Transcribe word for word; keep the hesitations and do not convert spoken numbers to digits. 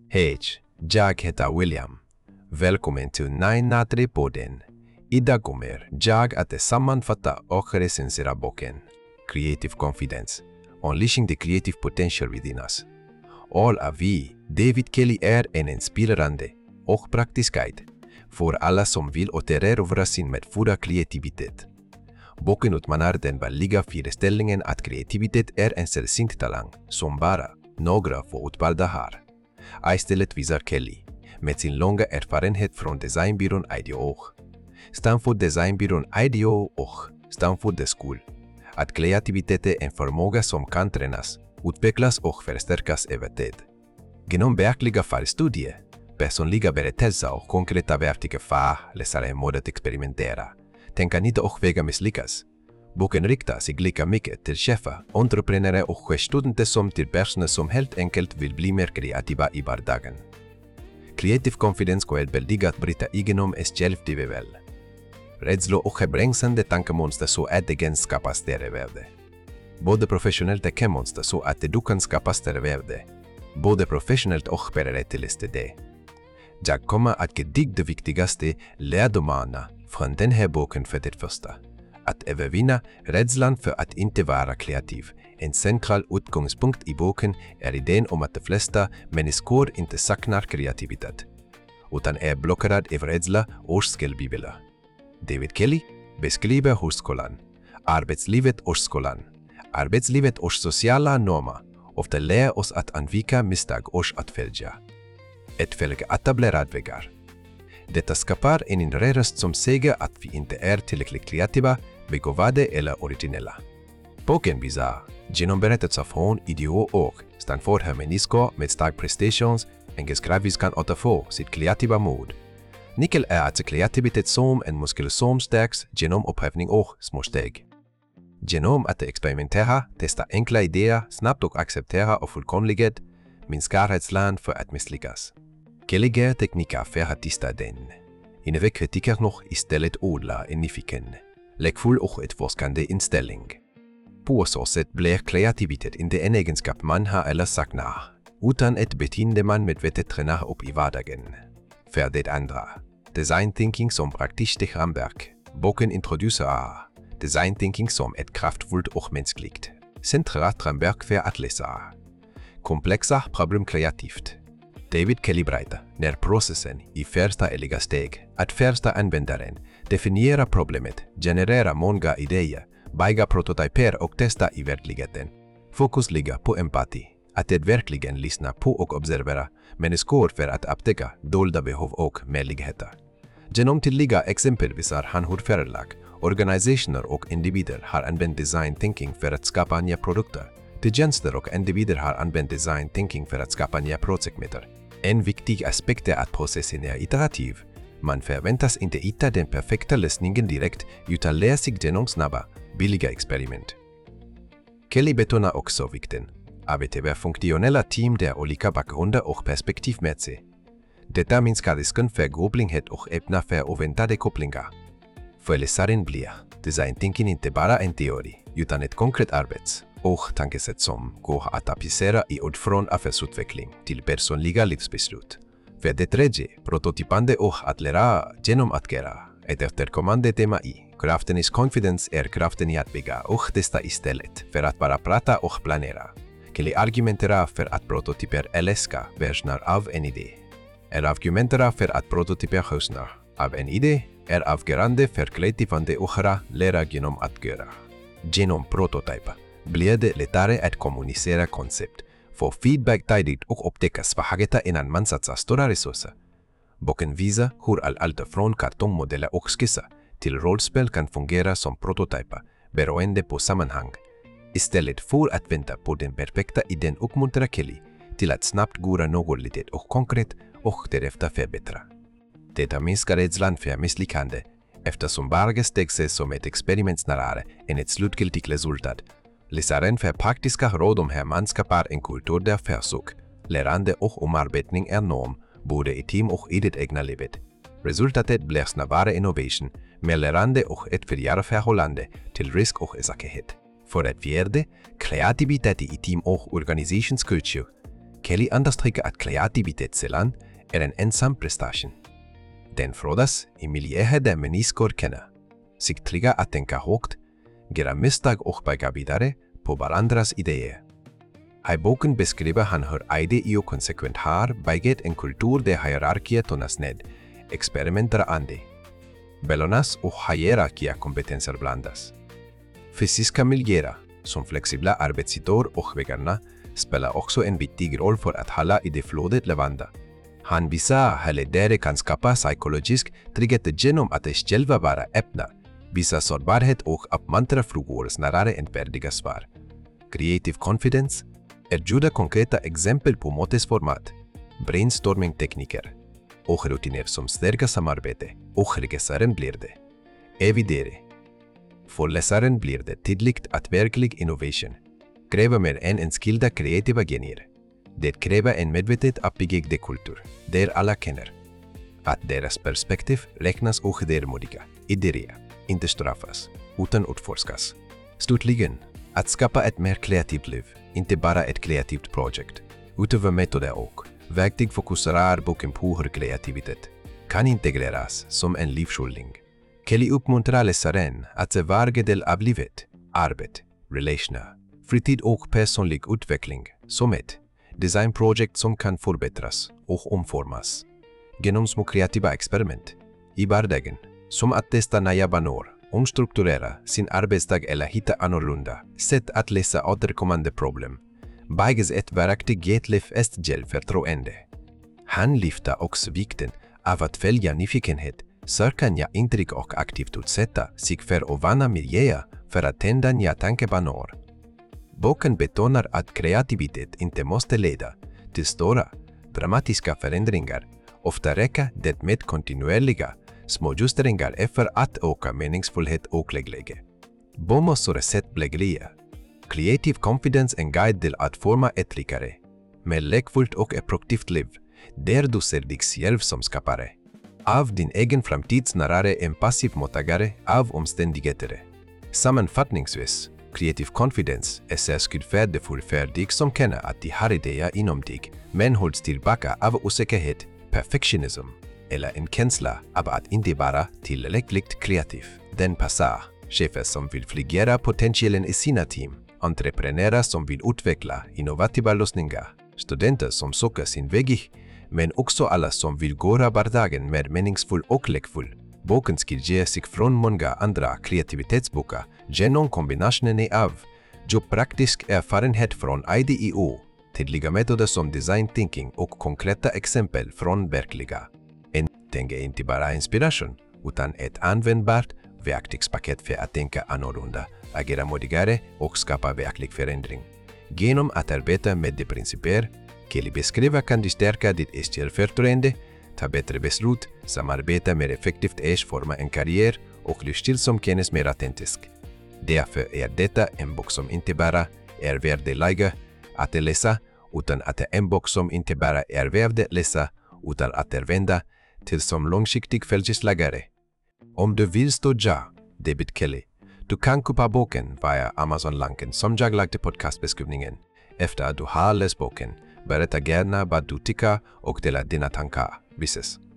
Hej, jag heter William. Välkommen till Nine Natri-podden. Idag kommer jag att sammanfatta och recensera boken Creative Confidence, Unleashing the Creative Potential Within Us. All av vi, David Kelly är en inspirerande och praktisk guide för alla som vill återerövra sin medfödda kreativitet. Boken utmanar den vanliga föreställningen att kreativitet är en sällsynt talang som bara några få utvalda har. Istället visar Kelly, med sin långa erfarenhet från designbyrån Ideo och Stanford Designbyrån Ideo och Stanford School, att kreativitet är en förmåga som kan tränas, utvecklas och förstärkas över tid. Genom verkliga fallstudier, personliga berättelser och konkreta verktyg för läsaren måste experimentera, tänka nytt och våga misslyckas. Boken riktar sig lika mycket till chefer, entreprenörer och studenter som till personer som helt enkelt vill bli mer kreativa i vardagen. Creative Confidence går väldigt att bryta igenom ett självtvivel. Rädslor och begränsande tankemonster så att det kan skapa större värde. Både professionellt tankemonster så att du kan skapa större värde. Både professionellt och berättelser det. Jag kommer att ge dig de viktigaste lärdomarna från den här boken för det första. Att övervinna rädslan för att inte vara kreativ. En central utgångspunkt i boken är idén om att de flesta människor inte saknar kreativitet, utan är blockerade av rädsla och självbilar. David Kelly beskriver hur skolan, arbetslivet och skolan, arbetslivet och sociala normer ofta lär oss att undvika misstag och att följa ett följa etablerade vägar. Detta skapar en inre röst som säger att vi inte är tillräckligt kreativa, begåvade eller originella. Boken visar, genom berättelser från Ideo och Stanford hur människor med stark prestations engelsgradvis kan återfå sitt kreativa mod. Nyckeln är att kreativitet som en muskel som stärks genom upprepning och små steg. Genom att experimentera, testa enkla idéer, snabbt och acceptera och fullkomlighet, minskar rädslan för att misslyckas. Kelly ger tekniker för att testa den. Innebär kritiker nog istället odla en nyfiken, lekfull och utforskande inställning. På så sätt blir kreativitet inte en egenskap man har eller saknar, utan ett beteende man medvetet tränar upp i vardagen. För det andra, design thinking som praktiskt ramverk. Boken introducerar design thinking som ett kraftfullt och mänskligt, centrerat ramverk för att lösa komplexa problem kreativt. David Kelly berättar när processen i första ärliga steg att första användaren definiera problemet, generera många idéer, bygga prototyper och testa i verkligheten. Fokus ligger på empati, att det verkligen lyssna på och observera människor för att upptäcka dolda behov och möjligheter. Genom tydliga exempel visar han hur företag, organisationer och individer har använt design thinking för att skapa nya produkter. De tjänster och individer har använt design thinking för att skapa nya projektmetoder. En viktig aspekt är att processen är iterativ. Man förväntas inte hitta den perfekta lösningen direkt utan lär sig genom snabba, billiga experiment. Kelly betonar också vikten av ett överfunktionella team där olika bakgrunder och perspektiv med sig. Detta minskar risken för grubblighet och öppnar för oväntade kopplingar. För läsaren blir design thinking inte bara en teori utan ett konkret arbets- och tankesätt som går att applicera i och från affärsutveckling till personliga livsbeslut. För det tredje, prototypande och att lära genom att göra. Ett efterkommande tema i kraften is confidence är kraften i att bygga och testa istället för att bara prata och planera. Kelly argumenterar för att prototyper älskar versioner av en idé. Är argumenterar för att prototyper versioner av en idé är avgörande för kreativande och lära genom att göra. Genom prototyper blir det lättare att kommunicera koncept, få feedback tidigt och upptäcka svagheter innan man satsar stora resurser. Boken visar hur allt från kartongmodeller och skisser till rollspel kan fungera som prototyper beroende på sammanhang. Istället för att vänta på den perfekta idén uppmuntrar Kelly till att snabbt göra något litet och konkret och därefter förbättra. Detta minskar rädslan för misslyckande eftersom varje steg ses som ett experiment snarare än ett slutgiltigt resultat. Läsaren för praktiska råd om hur man skapar en kultur där försök, lärande och omarbetning är norm, både i team och i det egna livet. Resultatet blir snabbare innovation, mer lärande och ett friare förhållande till risk och säkerhet. För det fjärde, kreativitet i team och organisationskultur. Kelly understryker att kreativitet sällan är en ensam prestation. Den frodas i miljöer där människor känner sig trygga att tänka högt, göra misstag och bygga vidare på varandras idéer. I boken beskriver han hur I D E O konsekvent har byggt en kultur där hierarkier tonas ned, experimenter ande, belönas och hierarkiska kompetenser blandas. Fysiska miljöer, som flexibla arbetstider och vägarna, spelar också en viktig roll för att hålla i det flödet levande. Han visar hur ledare kan skapa psykologisk trygghet genom att själva vara öppna, visa sårbarhet och uppmuntra frågor snarare än färdiga svar. Creative confidence erbjuder konkreta exempel på mötesformat, brainstorming-tekniker och rutiner som stärker samarbete, och regissören blir det. Evidere. För läsaren blir det tydligt att verklig innovation kräver mer än en skilda kreativa genier. Det kräver en medvetet uppbyggd kultur, där alla känner att deras perspektiv räknas och där modiga idéer inte straffas, utan utforskas. Slutligen, att skapa ett mer kreativt liv, inte bara ett kreativt projekt, utöver metoder och verktyg fokuserar boken på hur kreativitet kan integreras som en livshållning. Kelly uppmuntrar läsaren att se varje del av livet, arbete, relationer, fritid och personlig utveckling som ett designprojekt som kan förbättras och omformas genom små kreativa experiment i vardagen, som att testa nya banor, omstrukturera sin arbetsdag eller hitta annorlunda sätt att lösa återkommande problem, byggs ett verktyg liv est självförtroende. Han lyfter också vikten av att följa nyfikenhet, söka nya intryck och aktivt utsätta sig för ovana miljöer för att tända nya tankebanor. Boken betonar att kreativitet inte måste leda till stora, dramatiska förändringar. Ofta räcker det med kontinuerliga, små justeringar efter att öka meningsfullhet och lägläge. Bomos recept blir Creative Confidence, en guide till att forma ett rikare, mer lekfullt och produktivt liv, där du ser dig själv som skapare av din egen framtid snarare än passiv mottagare av omständigheter. Sammanfattningsvis, Creative Confidence är särskilt värdefull för dig som känner att de har idéer inom dig, men hålls tillbaka av osäkerhet, perfektionism eller en känsla av att inte vara tillräckligt kreativ. Den passar chefer som vill frigöra potentialen i sina team, entreprenörer som vill utveckla innovativa lösningar, studenter som söker sin väg, men också alla som vill göra vardagen mer meningsfull och lekfull. Boken skiljer sig från många andra kreativitetsböcker genom kombinationen av jobbpraktisk erfarenhet från I D E O, tydliga metoder som design thinking och konkreta exempel från verkliga. En tänker inte bara inspiration, utan ett användbart verktygspaket för att tänka annorlunda, agera modigare och skapa verklig förändring. Genom att arbeta med de principer Kelly beskriver kan du stärka ditt självförtroende, ta bättre beslut, samarbeta mer effektivt, forma en karriär och livsstil som känns mer autentisk. Därför är detta en bok som inte bara är värd att läsa, utan att det är en bok som inte bara är värd att läsa, utan att använda till som långsiktig fältslagare. Om du vill stödja David Kelly, du kan köpa boken via Amazon-länken som jag lagt i podcastbeskrivningen. Efter att du har läst boken, berätta gärna vad du tycker och dela dina tankar. Vi ses.